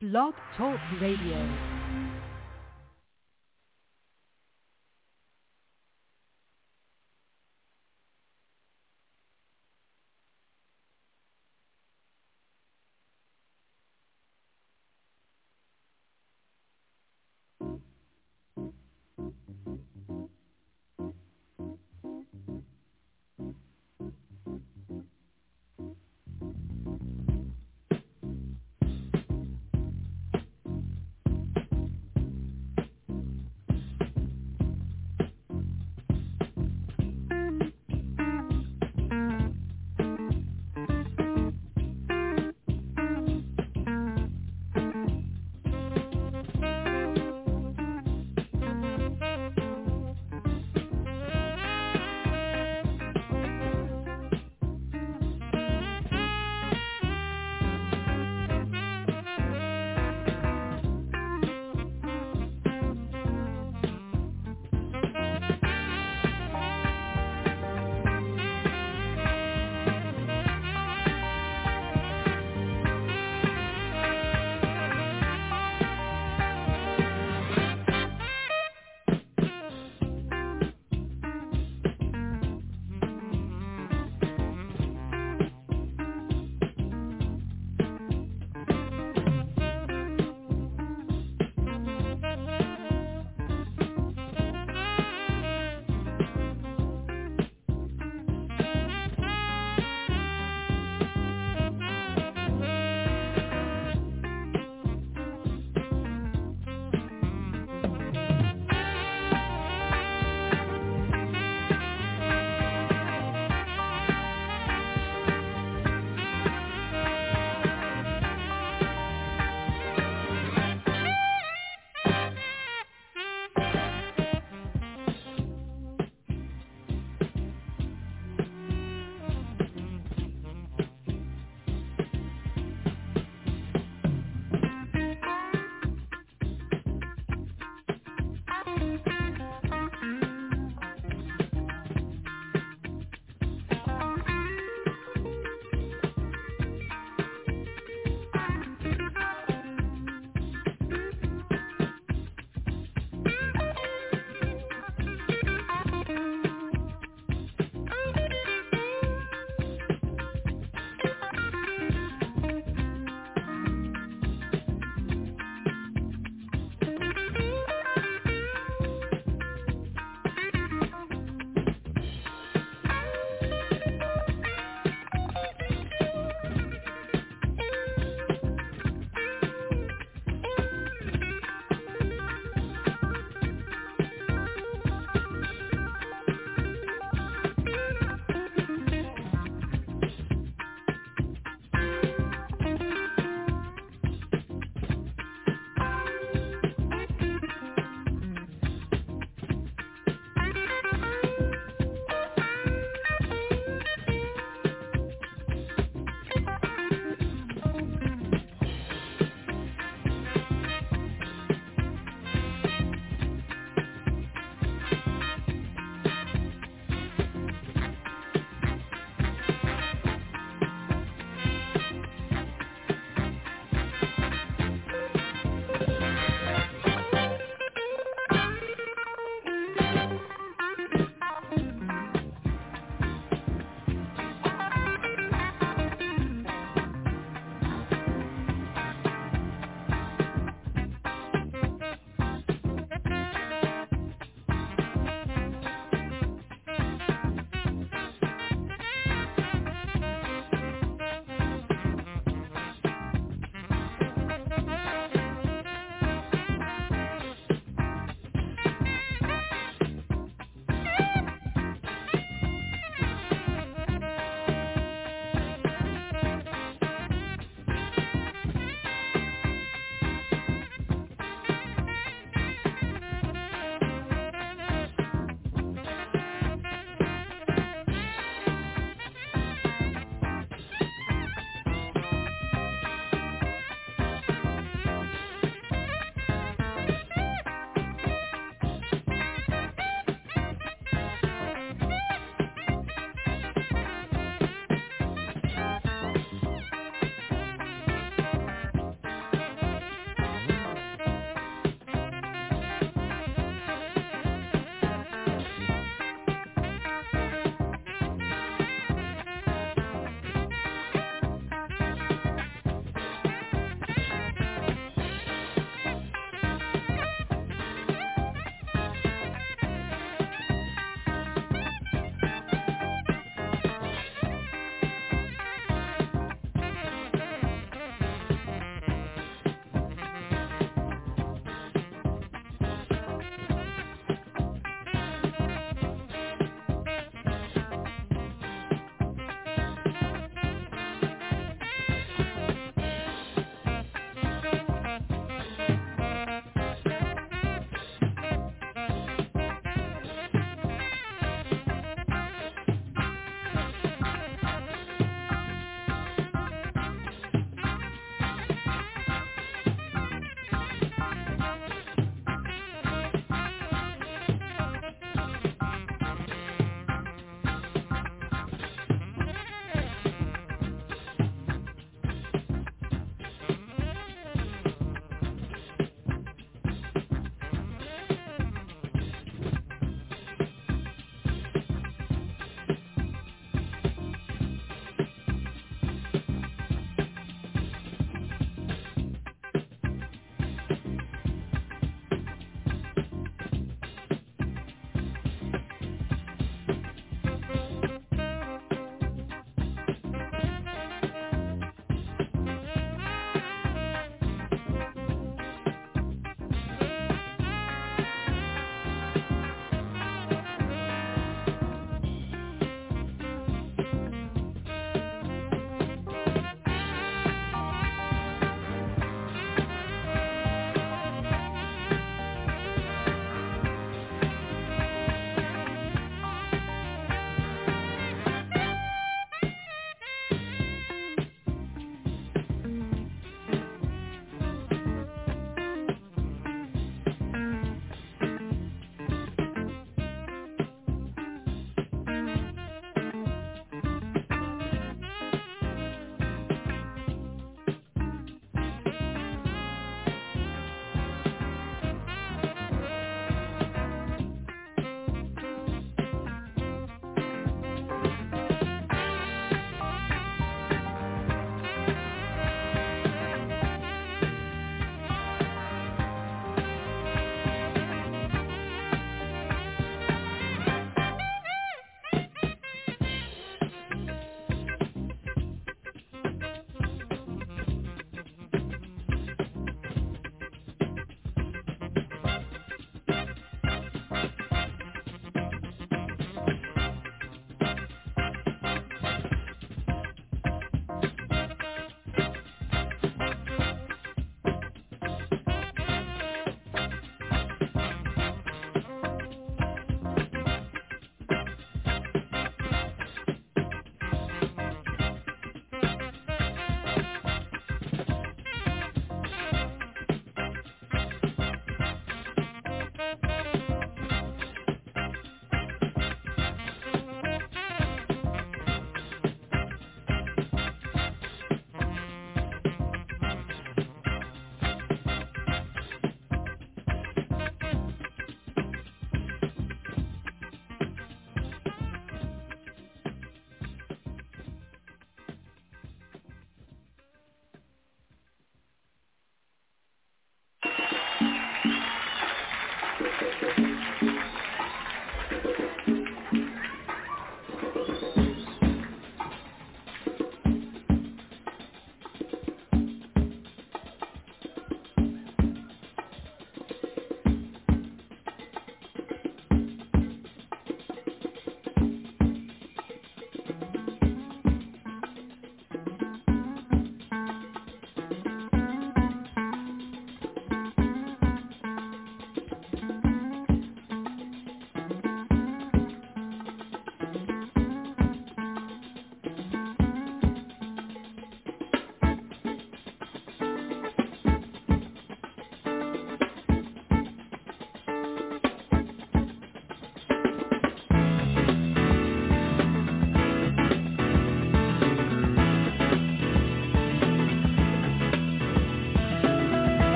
Blog Talk Radio.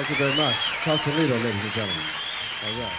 Thank you very much. Sausalito, ladies and gentlemen. All right.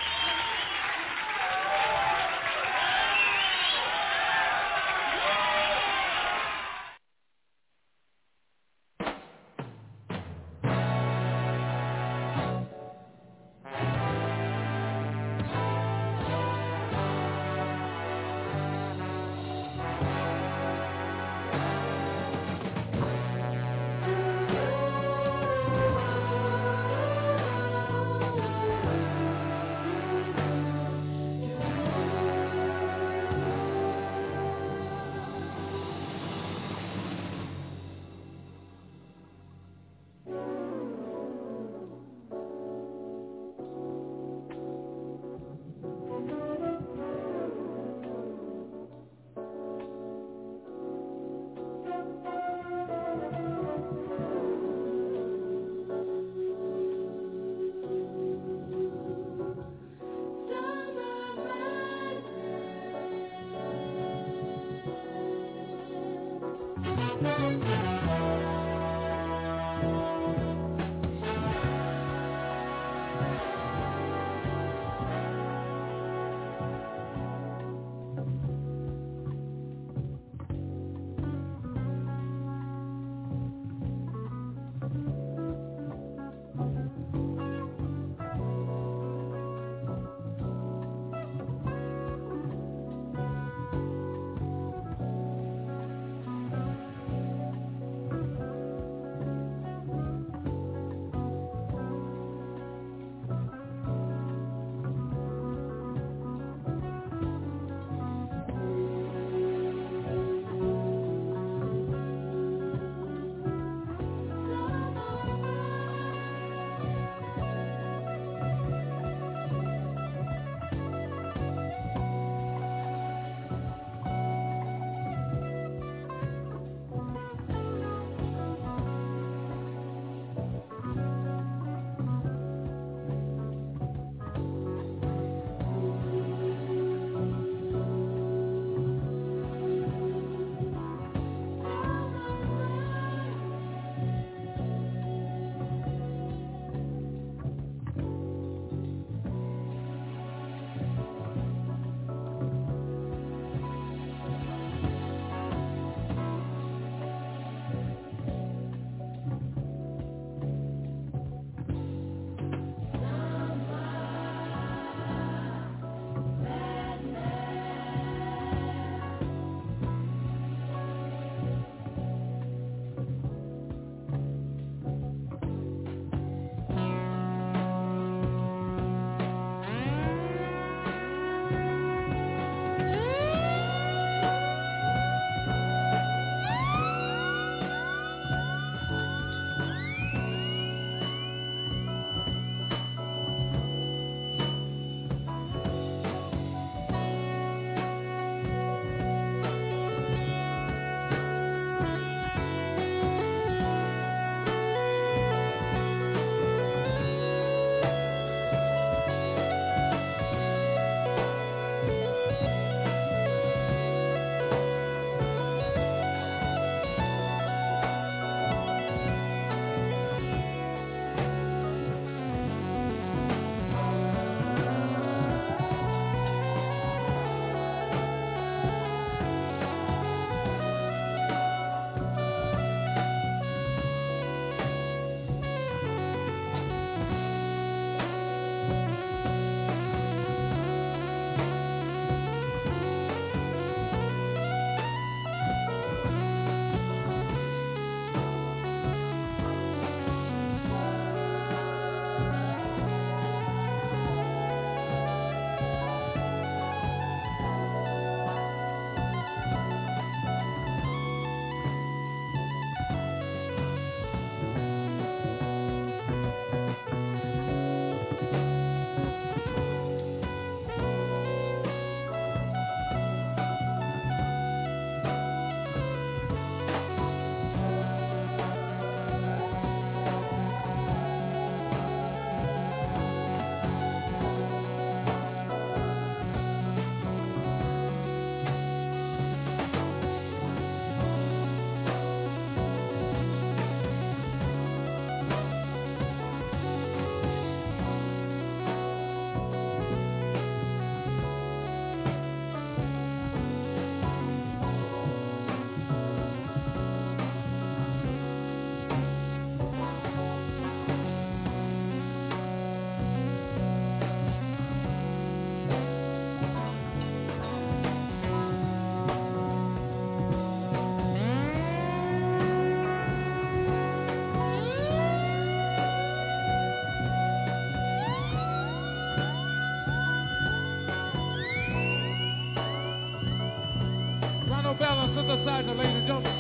Synthesizer, ladies and gentlemen.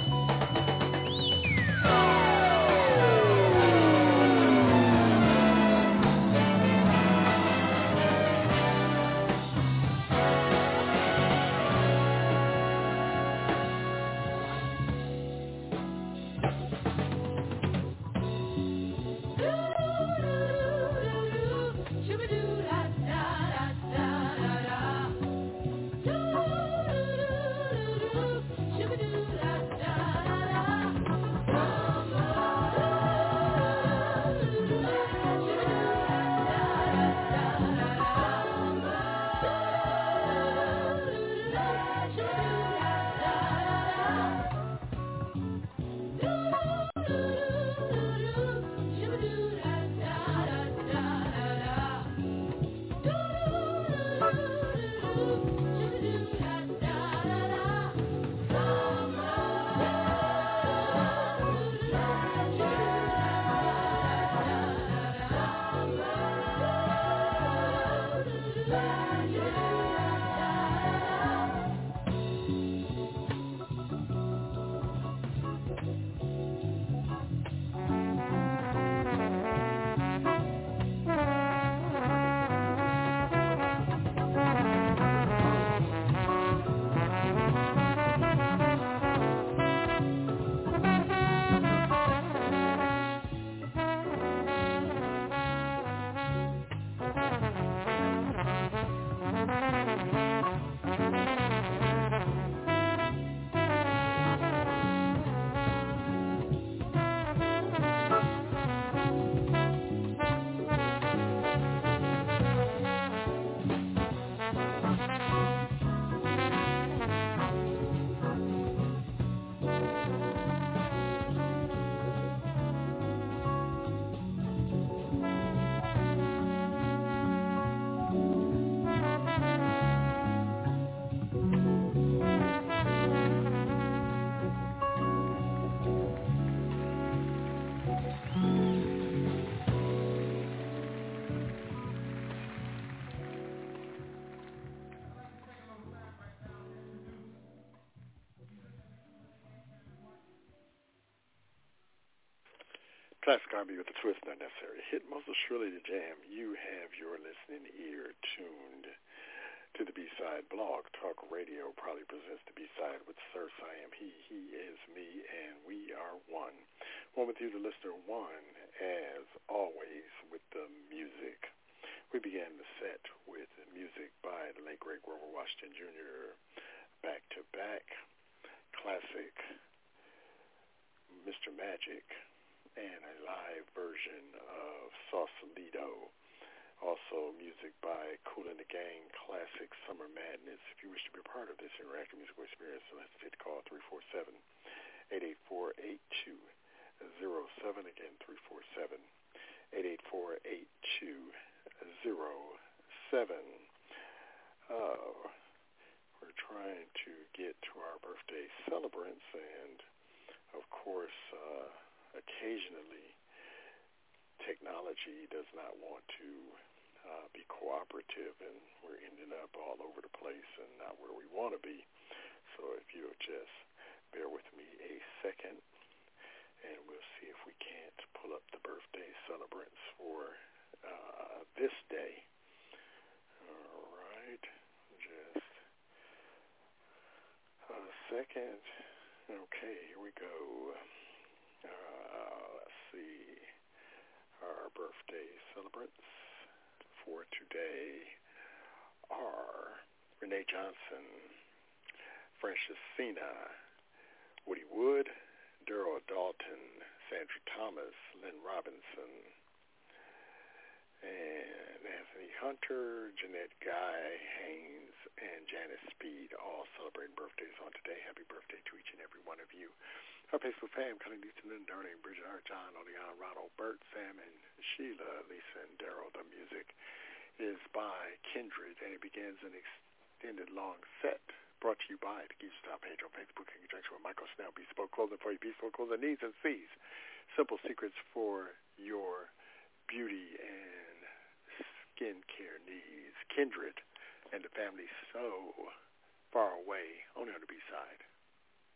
Classic R&B with a twist, not necessary. Hit most surely the jam. You have your listening ear tuned to the B-Side Blog Talk Radio. Proudly presents the B-Side with Sir Siam. He is me, and we are one. One with you, the listener, one, as always, with the music. We began the set with music by the late, great Grover Washington Jr., back-to-back, classic Mr. Magic, and a live version of Sausalito. Also music by Kool and the Gang, classic Summer Madness. If you wish to be a part of this interactive musical experience, so let's hit the call 347-884-8207. Again, 347-884-8207. We're trying to get to our birthday celebrants, and of course, occasionally, technology does not want to be cooperative, and we're ending up all over the place and not where we want to be. So if you'll just bear with me a second, and we'll see if we can't pull up the birthday celebrants for this day. All right, just a second. Okay, here we go. Let's see. Our birthday celebrants for today are Renee Johnson, Francis Cena, Woody Wood, Daryl Dalton, Sandra Thomas, Lynn Robinson, and Anthony Hunter, Jeanette Guy, Haynes, and Janice Speed, all celebrating birthdays on today. Happy birthday to each and every one of you. Our Facebook fam, Connie, Lisa, Lynn, Darlene, Bridget, Art, John, Oleon, Ronald, Bert, Sam, and Sheila, Lisa, and Daryl. The music is by Kindred, and it begins an extended long set brought to you by the Geek Stop page on Facebook in conjunction with Michael Snell, Bespoke Clothing for your bespoke clothing needs and sees. Simple secrets for your beauty and skincare needs. Kindred and the family so far away, only on the B-side.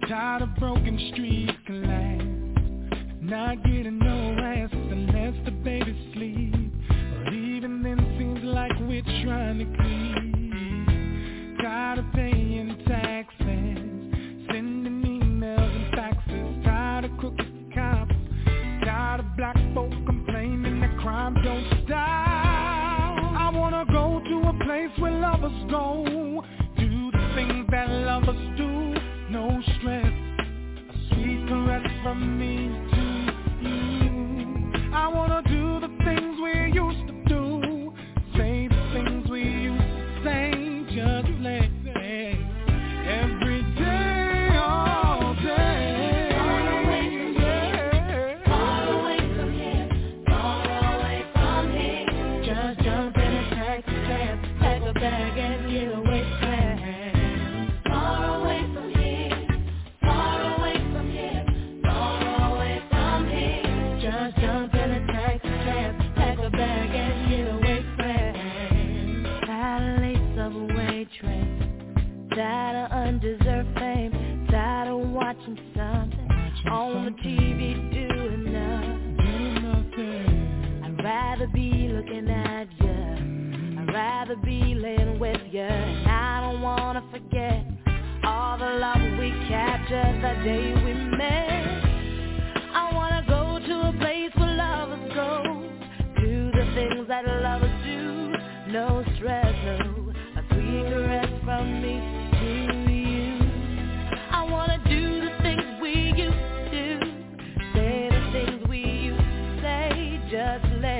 Tired of broken streets collapse, not getting no rest unless the baby sleep. But even then seems like we're trying to creep. Tired of paying taxes, sending emails and faxes. Tired of crooked cops, tired of black folk complaining that crime don't stop. I wanna go to a place where lovers go, do the things that lovers do. No stress, a sweet caress from me to you. I wanna do the things we used to do, say the things we used to say, just let say every day, all day. Far away from here, far away from here, far away from here. Just jump in a taxi cab, pack a bag and get away fast. Far away from here, far away from here, far away from here. Just jump in a taxi cab, pack a bag and get away fast. Tired of late subway trains, tired of undeserved fame, tired of watching something on the TV doing nothing. I'd rather be looking at you, I'd rather be laying with you. And I don't wanna forget all the love we captured the day we met. I wanna go to a place where lovers go, do the things that lovers do. No stress, no, a sweet caress from me to you. I wanna do the things we used to do, say the things we used to say, just let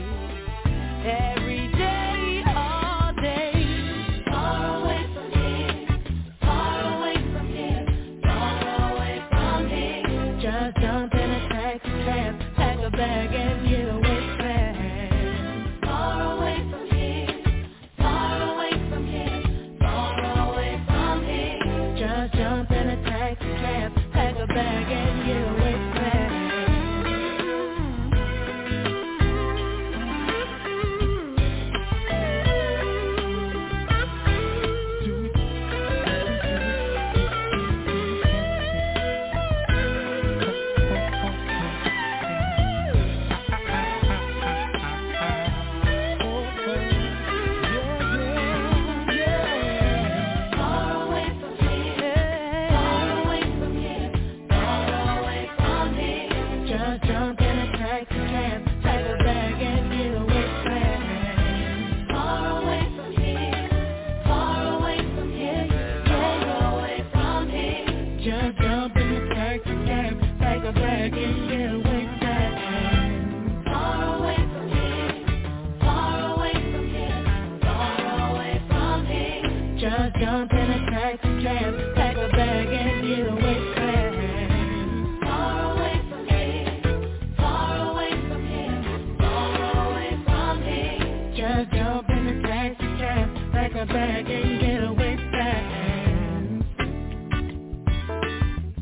every day, all day. Far away from here, far away from here, far away from here. Just jump in a taxi cab, pack a bag and get away fast. Far away from here, far away from here, far away from here. Just jump in a taxi cab, pack a bag and get away fast. Far away from here, far away from here, far away from here. Just jump in a taxi cab, pack a bag and get away fast. Far away from here, far away from here, far away from here. Just jump in a taxi cab, pack a bag and get away fast. Far away from here, far away from here, far away from here. Just jump in a taxi cab, pack a bag and get away fast. Far away from here, far away from here, far away from here. Just jump in a taxi cab, pack a bag and get away fast.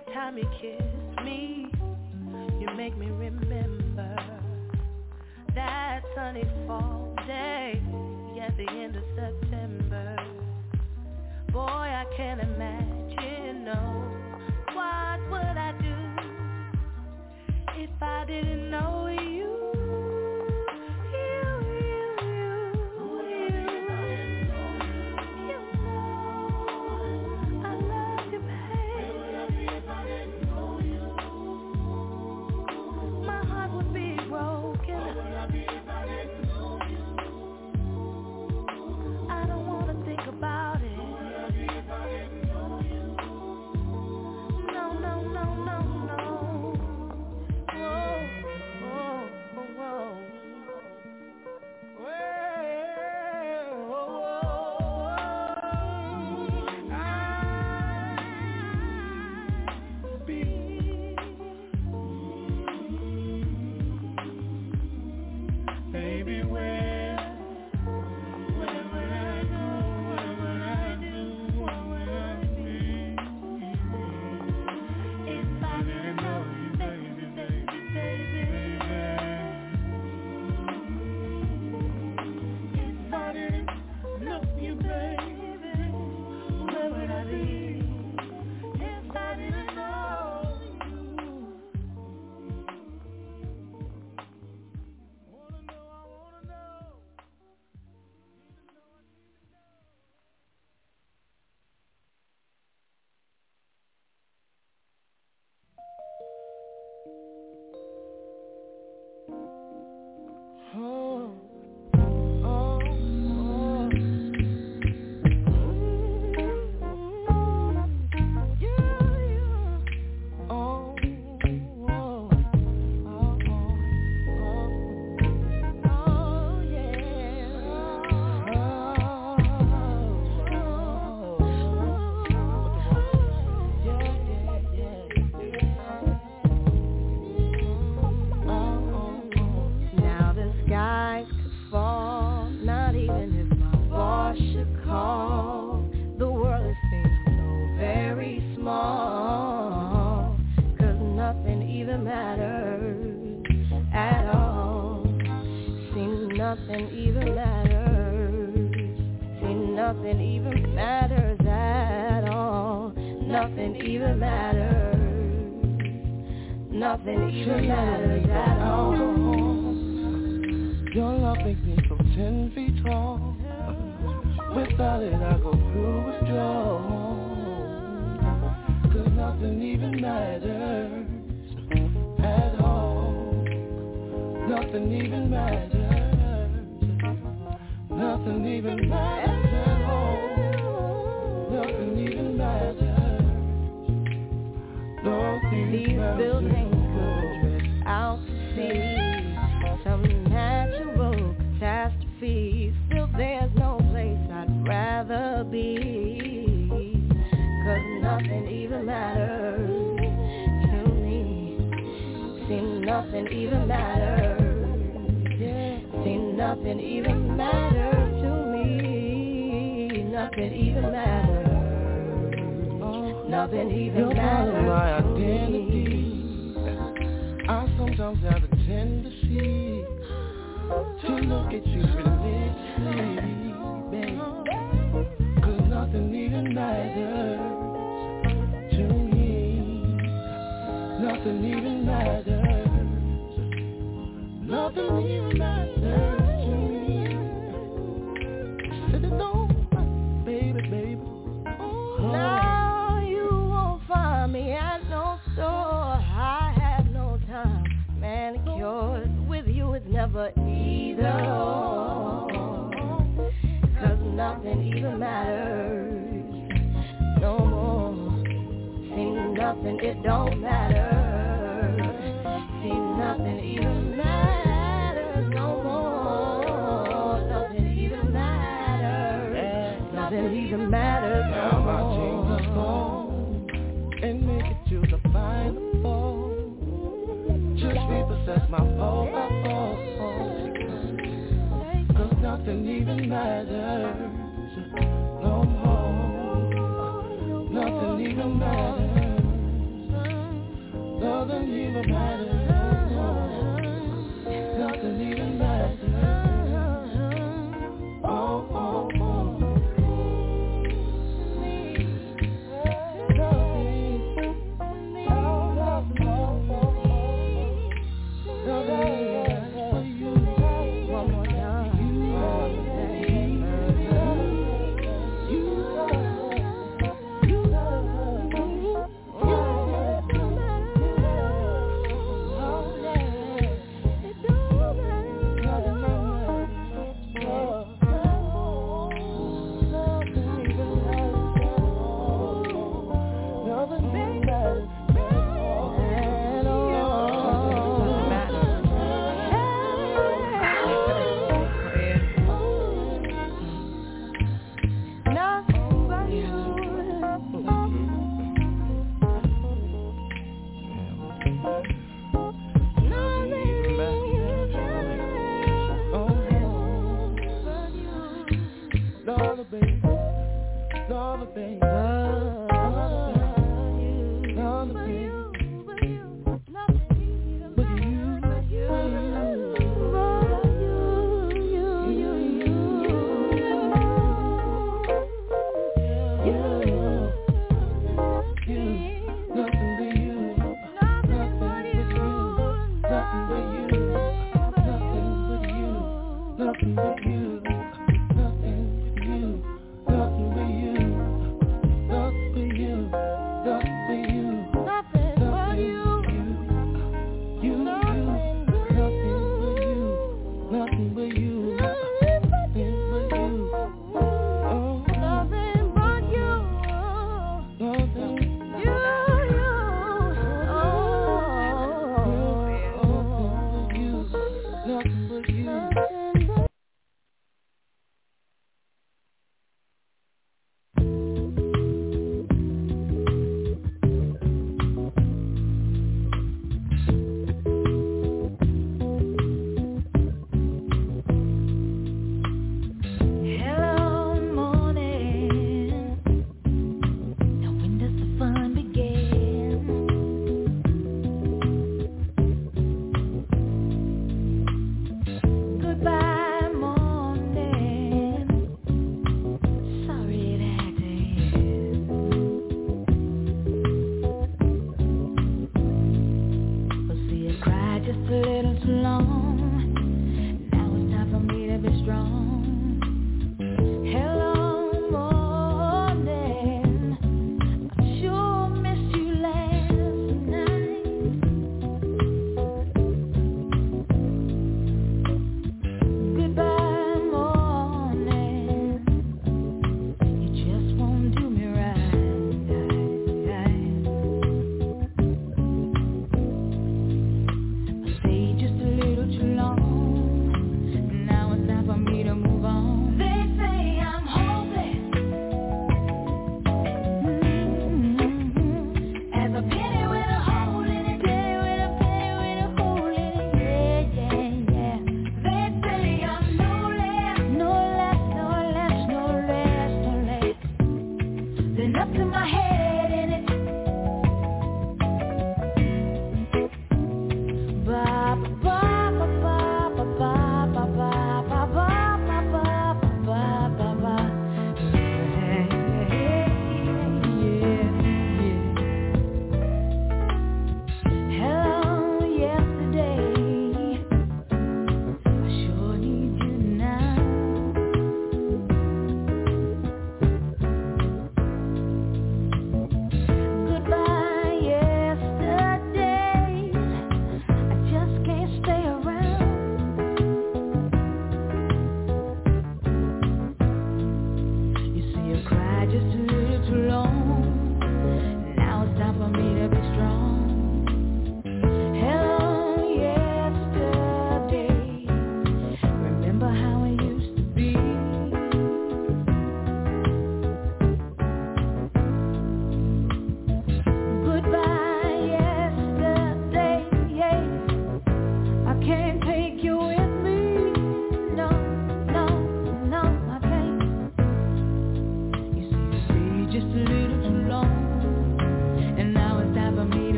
time you kiss me, you make me remember that sunny fall day at the end of September. Boy, I can't imagine, no, what would I do if I didn't know you? Nothing even matters. Nothing even matters. Oh, oh, oh. Nothing but you.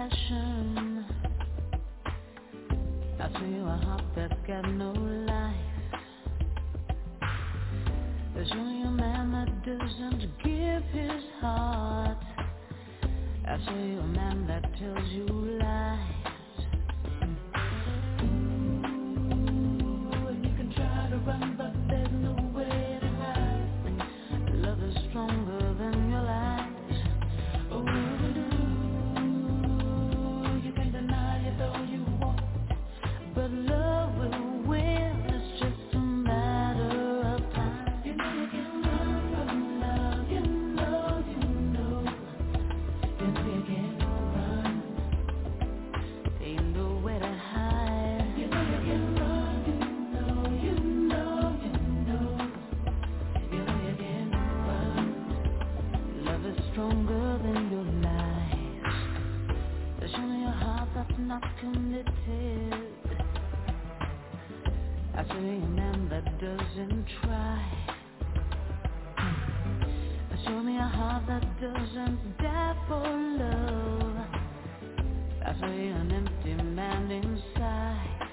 passion. I show you a heart that's got no life. I show you a man that doesn't give his heart. I show you a man that tells you lies. Ooh, and you can try to run, but there's no way to hide. Love is stronger than your lies. Oh, you can deny it all you want, but love will win. It's just a matter of time. You know you can run from love. You know, you know. You know you can run. Ain't nowhere to hide. You know you can run. You know, you know, you know. You know you can run. Love is stronger than your lies. Show me a heart that's not committed. I show you a man that doesn't try. Show me a heart that doesn't die for love. I show you an empty man inside.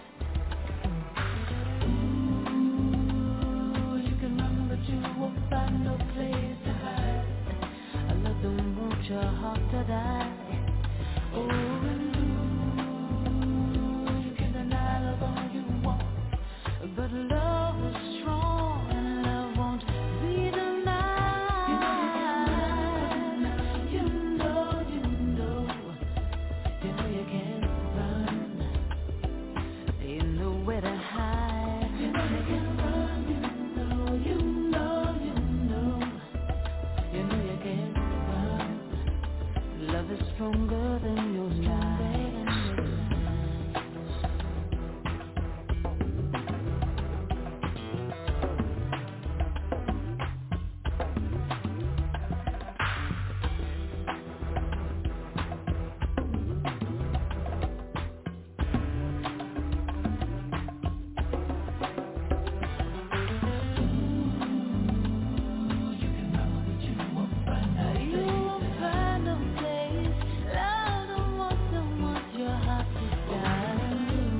Ooh, you can run, but you won't find no place to hide. I love don't want your heart to die. Oh, and you can deny love all you want, but love is strong and love won't be denied. You know, you know, you know you can run. Ain't nowhere to hide. You know you can run. You know, you know, you know, you know you can run. Love is stronger than your lies. You won't find no place. Love don't want your heart to die.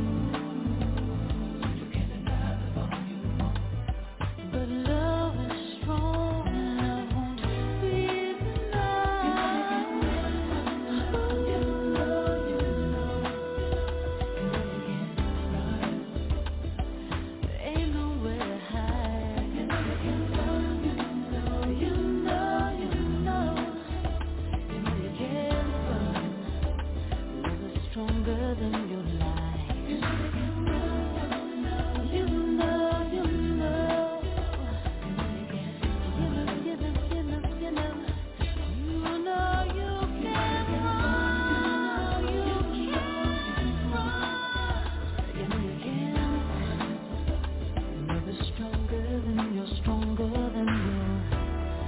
You can deny love all you want, but love is strong and love won't be denied. You know, you know, you know you can run. There ain't nowhere to hide. You know you can run. You know, you know, you know, you know you can run. Love is stronger than your lies. You know you can run. You know, you know, you know you can run. You know, you know, you know, you know you can run. You can run. You know you can run. Love is stronger than you're stronger than your lies.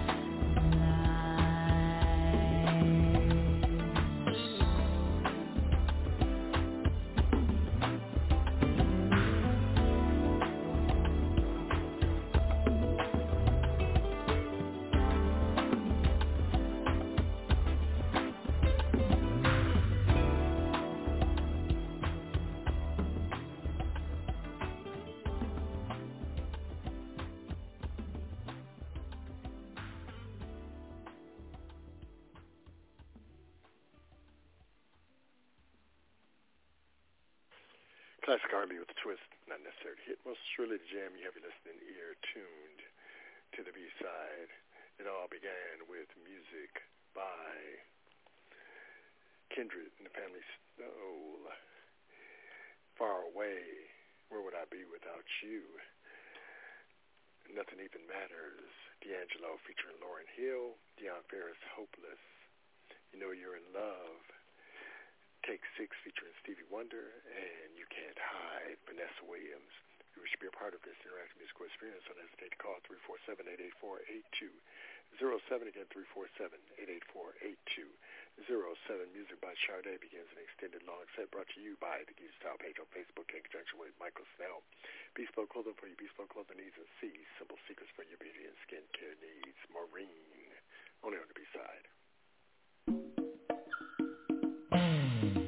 Classic R&B with a twist, not necessarily hit. Most surely the jam you have your listening ear tuned to the B-side. It all began with music by Kindred and the Family Soul. Far Away, Where Would I Be Without You? Nothing Even Matters. D'Angelo featuring Lauryn Hill. Dionne Farris, Hopeless. You Know You're in Love. Take 6 featuring Stevie Wonder, and You Can't Hide, Vanessa Williams. You wish to be a part of this interactive musical experience, don't hesitate to call 347-884-8207. 07 again, 347-884-8207. Music by Sade begins an extended long set brought to you by the Geezer Style page on Facebook in conjunction with Michael Snell. Bespoke clothing for your bespoke clothing needs, and C, simple secrets for your beauty and skincare needs. Maureen, only on the B-side.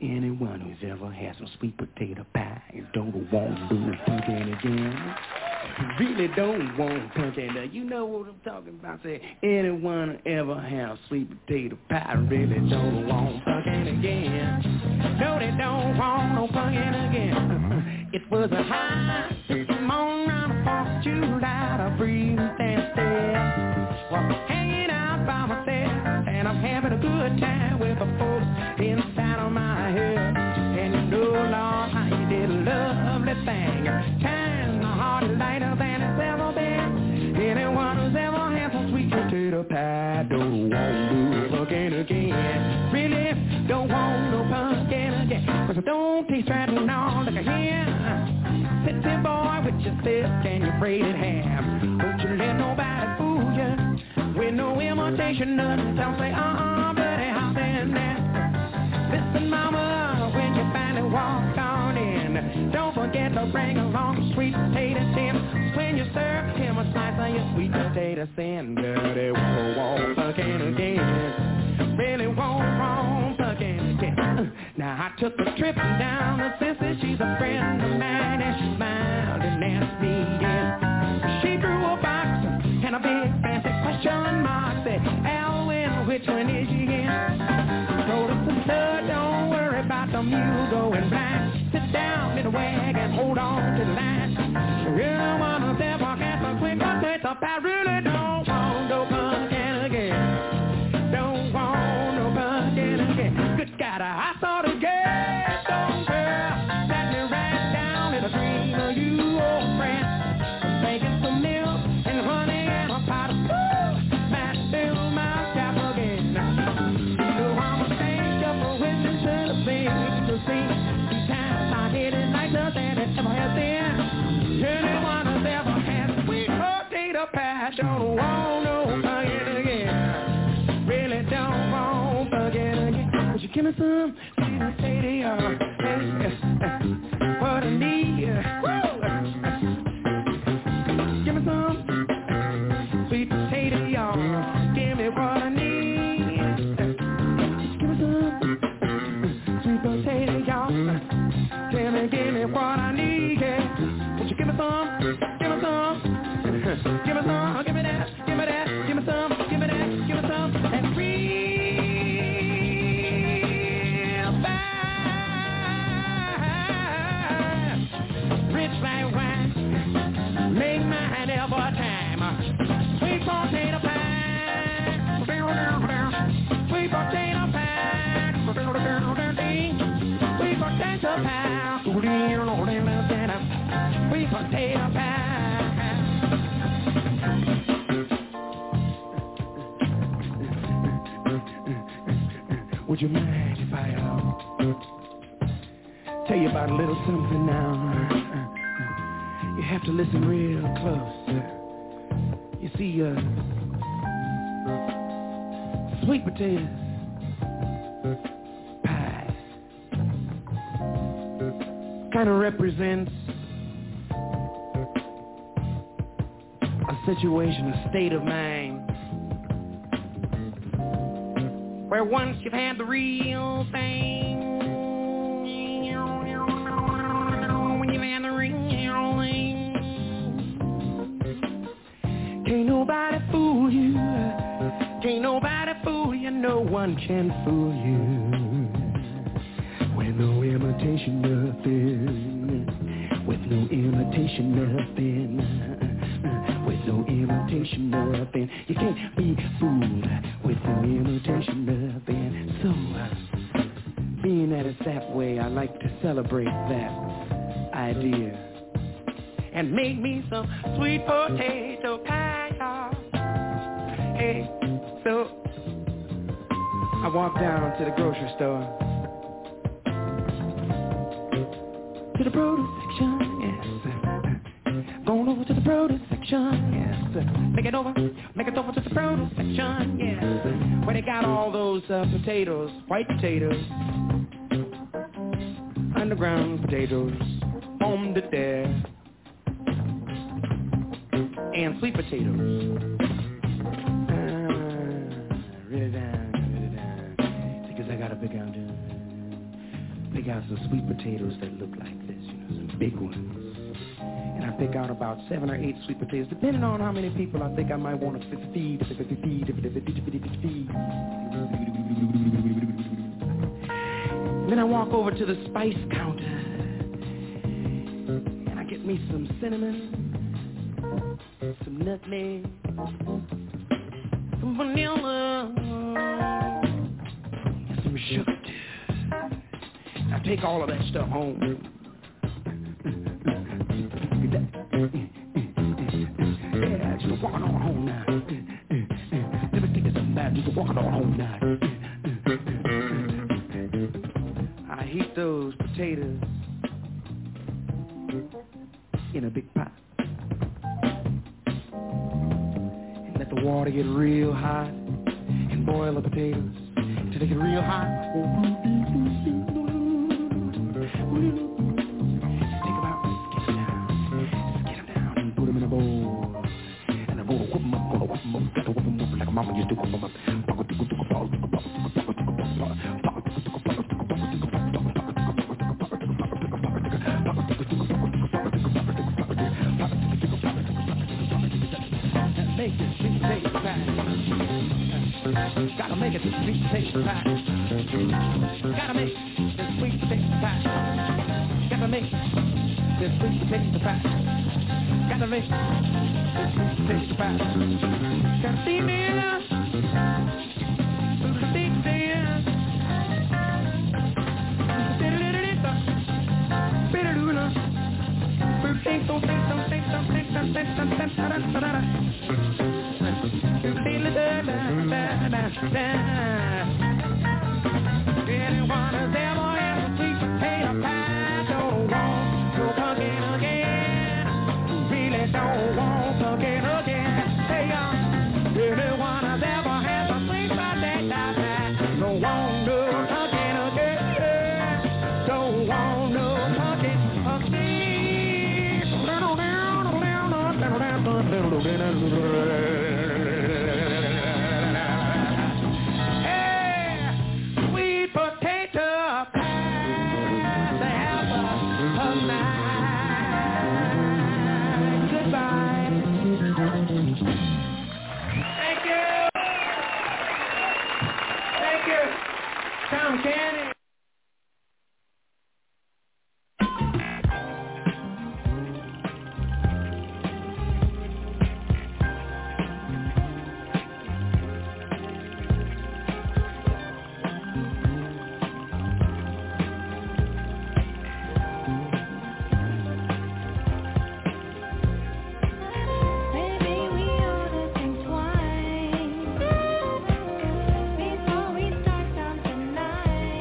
anyone who's ever had some sweet potato pie don't want no pumpkin again. Really don't want pumpkin. You know what I'm talking about. Say, anyone who ever have sweet potato pie really don't want pumpkin again. No, they don't want no pumpkin again. It was a high morning on the 4th of July, a freezing standstill. Well, hanging out by myself, and I'm having a good time with the folks inside of my head. And you know, Lord, how you did a lovely thing. Kind of hard lighter than it's ever been. Anyone who's ever had some sweet potato pie don't want no pumpkin again. Really don't want no pumpkin again. 'Cause it don't taste right at all like a hen. City boy with your fist and your braided hair. Don't you let nobody fool you with no imitation nothing. Don't say, buddy, hop in there. Listen, mama, when you finally walk on in, don't forget to bring along the sweet potato chips. When you serve him a slice of your sweet potato sin, dirty won't pumpkin again. Really won't pumpkin again. Now I took a trip down to Sissy, she's a friend of mine, and she smiled and asked me in. She drew a box and a big fancy question mark, said, Alwyn, which one is she in? Told her, sister, don't worry about the mule going blind. Sit down in the wagon, hold on to the line. You wanna step on gas, a quick potato pie, really don't want no pumpkin again. Don't want no pumpkin again. Good God, I saw the ghetto girl, sat me right down in a dream of you, old friend. I'm making some milk and honey and a pot of food. Might fill my cap again. So I'm a thank you for listening to the things to see. Sometimes my head is lighter than it ever has been. Anyone who's ever had sweet potato pie don't want no pumpkin again. Really don't want pumpkin again. Would you give me some sweet potato? What I need. Give me some sweet potato, y'all. Give me what I need. Give me some sweet potato, y'all. Give me what I need. Yeah. Won't you give me some? Give me some. Give me some. Give me that. Give me that. Give me some. Give me that. Give me some. And real fine. Rich like wine. Make mine every time. Sweet potato pie. Sweet potato pie. Sweet potato pie. Sweet potato pie. Would you mind if I tell you about a little something now? You have to listen real close. You see, sweet potatoes, pie, kind of represents a situation, a state of mind, where once you've had the real thing, when you've had the real thing, can't nobody fool you, can't nobody fool you, no one can fool you, with no imitation nothing, with no imitation nothing, with no imitation nothing, you can't be fooled with no imitation nothing. So, being that it's that way, I like to celebrate that idea and make me some sweet potato pie, y'all. Hey, so I walked down to the grocery store, to the produce section, yes. Going over to the produce section, yes. Make it over to the produce section, yes. Where they got all those potatoes, white potatoes, underground potatoes, on the there, and sweet potatoes. Really down, because I got a big out. pick out some sweet potatoes that look like this, you know, some big ones. And I pick out about 7 or 8 sweet potatoes, depending on how many people I think I might want to feed. Then I walk over to the spice counter, and I get me some cinnamon, some nutmeg, some vanilla, and some sugar. I take all of that stuff home. Yeah, just walking on home now. Let me think of something bad, just walking on home now. I heat those potatoes in a big pot. And let the water get real hot and boil the potatoes until they get real hot. Mama used to go mama. Make it sweet taste pie. Gotta make it the sweet taste pie. Gotta make the sweet taste pie. Gotta make the sweet taste pie. Gotta make the sweet taste pie. Gotta see me. Anyone has ever had a sweet potato pie don't want no pumpkin again. Really don't want pumpkin again. Hey, anyone has ever had a sweet potato pie don't want no pumpkin again. Don't want no pumpkin sweet potato pie, they have a night goodbye. Thank you. Thank you. Tom Candy. Before we start down tonight.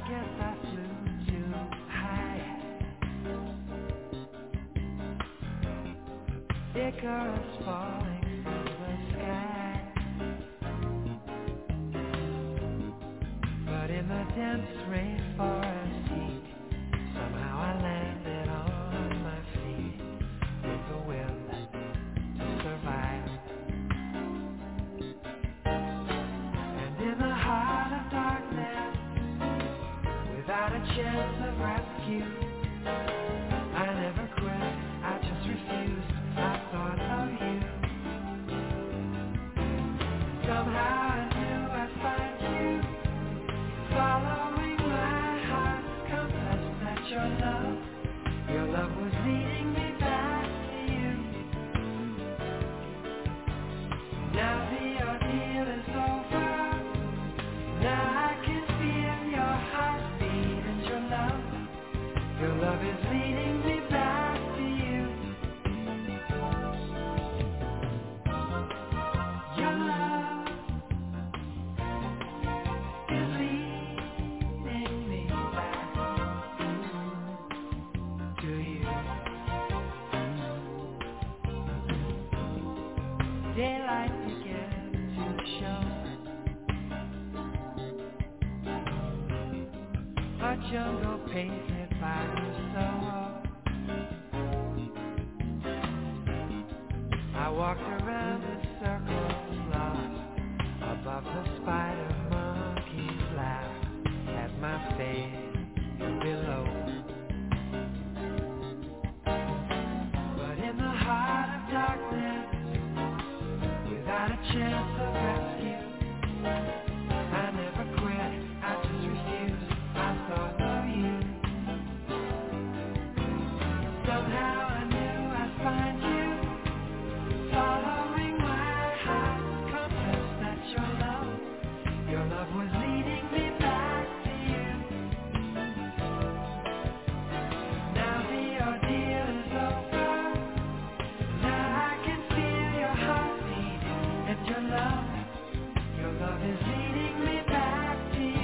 guess I flew too high. Icarus falling from the sky. But in the dense rainforest heat, somehow I landed on my feet with the will to survive. And in the heart of darkness, without a chance of rescue, I never quit, I just refused, I thought of you. Somehow I knew I'd find you, following my heart's compass, that your love was leading me back to you. Now the ordeal is over, now I can feel your heartbeat, and your love is leading me back to you. Your love is leading me back to you. Daylight began to show. A jungle painted by your soul. I walked around the circles lost, above the spider monkey's laugh, at my fate below. But in the heart of darkness, without a chance of rescue, I never quit, I just refused, I thought of you. Somehow I knew I'd find you, following my heart's compass, that your love was leading me back to you. Now the ordeal is over, now I can feel your heartbeat, and your love is leading me back to you.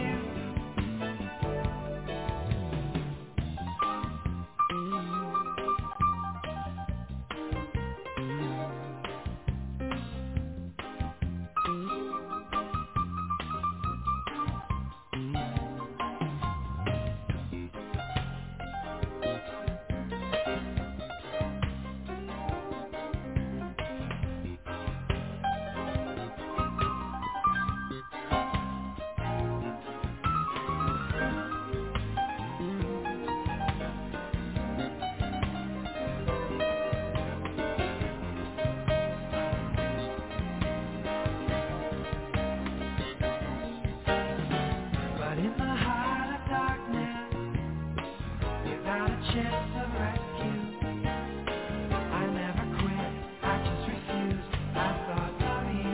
But in the heart of darkness, without a chance of rescue, I never quit, I just refused, I thought of you.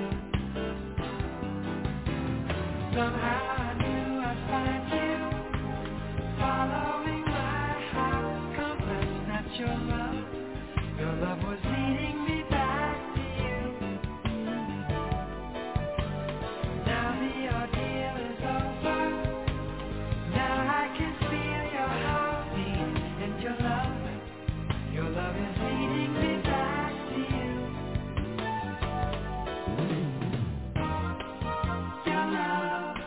Somehow I knew I'd find you, following my heart's compass, that your love was leading me back to you. Now the ordeal is over, now I can feel your heartbeat, and your love is leading me back to you. Your love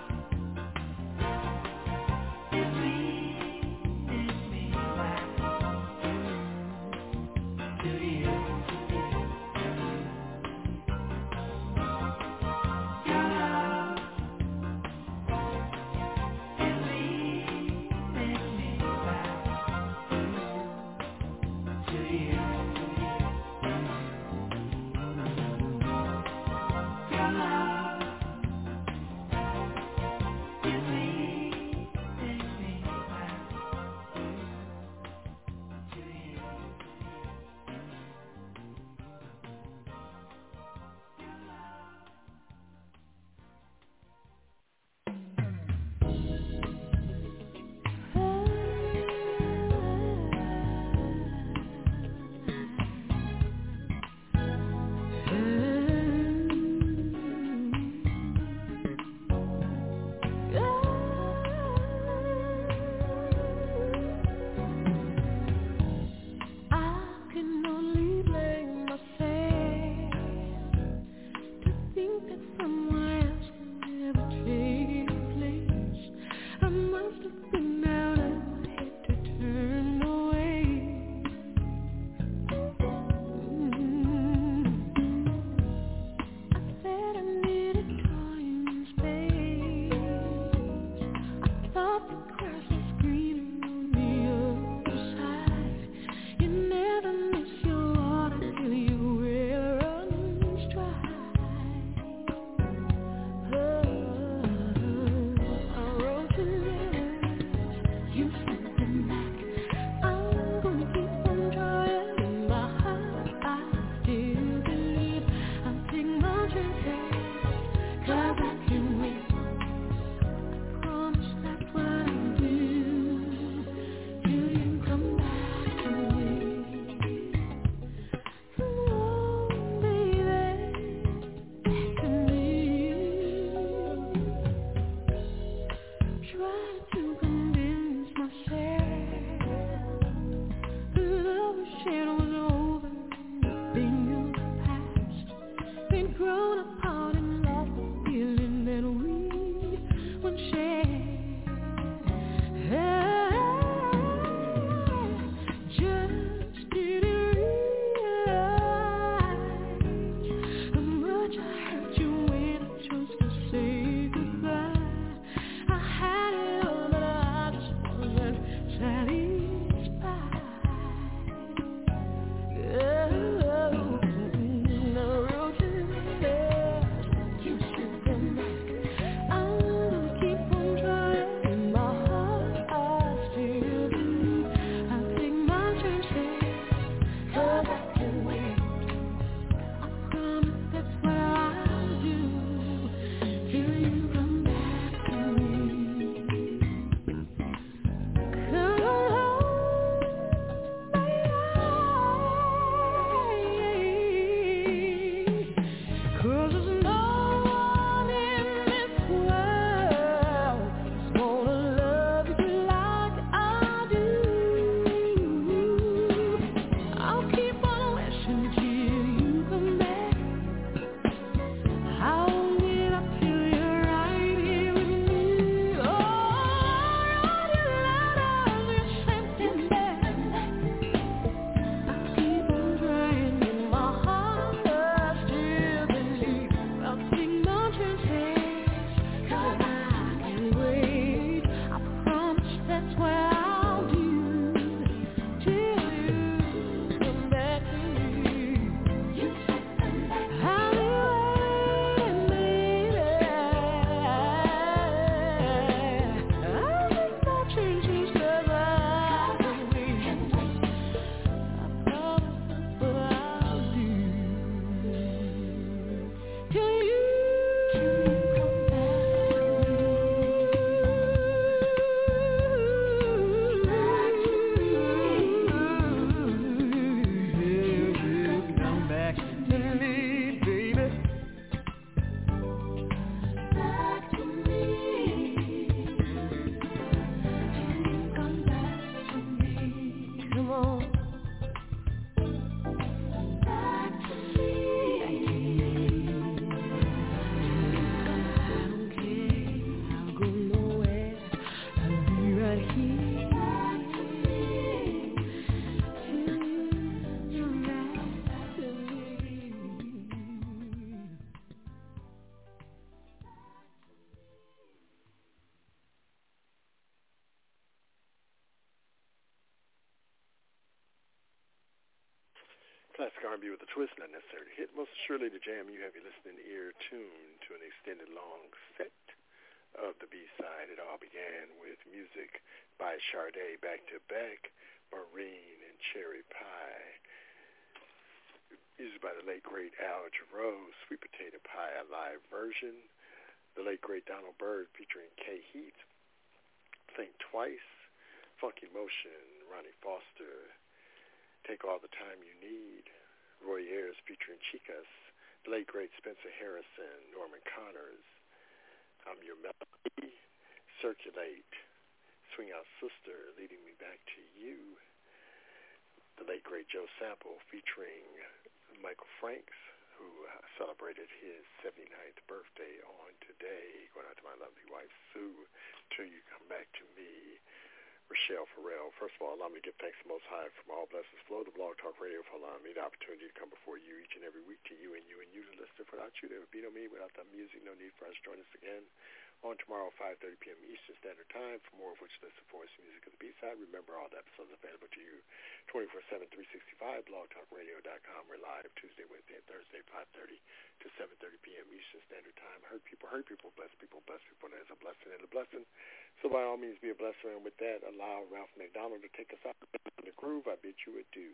is leading me back. Classic R&B with a twist, not necessarily hit. Most surely the jam you have your listening ear tuned to an extended long set of the B-side. It all began with music by Sade, Back to Back, Marine, and Cherry Pie. Music by the late, great Al Jarreau, Sweet Potato Pie, a live version. The late, great Donald Byrd featuring Kay Heath, Think Twice, Funky Motion, Ronnie Foster, Take All the Time You Need, Roy Ayers featuring Chicas, the late great Spencer Harrison, Norman Connors, I'm Your Melody, Circulate, Swing Out Sister, Leading Me Back to You, the late great Joe Sample featuring Michael Franks, who celebrated his 79th birthday on today. Going out to my lovely wife, Sue, till you come back to me. Rochelle Farrell. First of all, allow me to give thanks to the Most High from all blessings flow to Blog Talk Radio for allowing me the opportunity to come before you each and every week, to you and you and you to listen. Without you, there would be no me. Without the music, no need for us to join us again on tomorrow, 5:30 p.m. Eastern Standard Time. For more of which listen for us music of the B-side. Remember, all the episodes available to you 24/7, 365, blogtalkradio.com. We're live Tuesday, Wednesday, and Thursday, 5:30 to 7:30 p.m. Eastern Standard Time. Hurt people, bless people, bless people. There's a blessing and a blessing. So by all means, be a blessing. And with that, allow Ralph McDonald to take us out in the groove. I bid you adieu.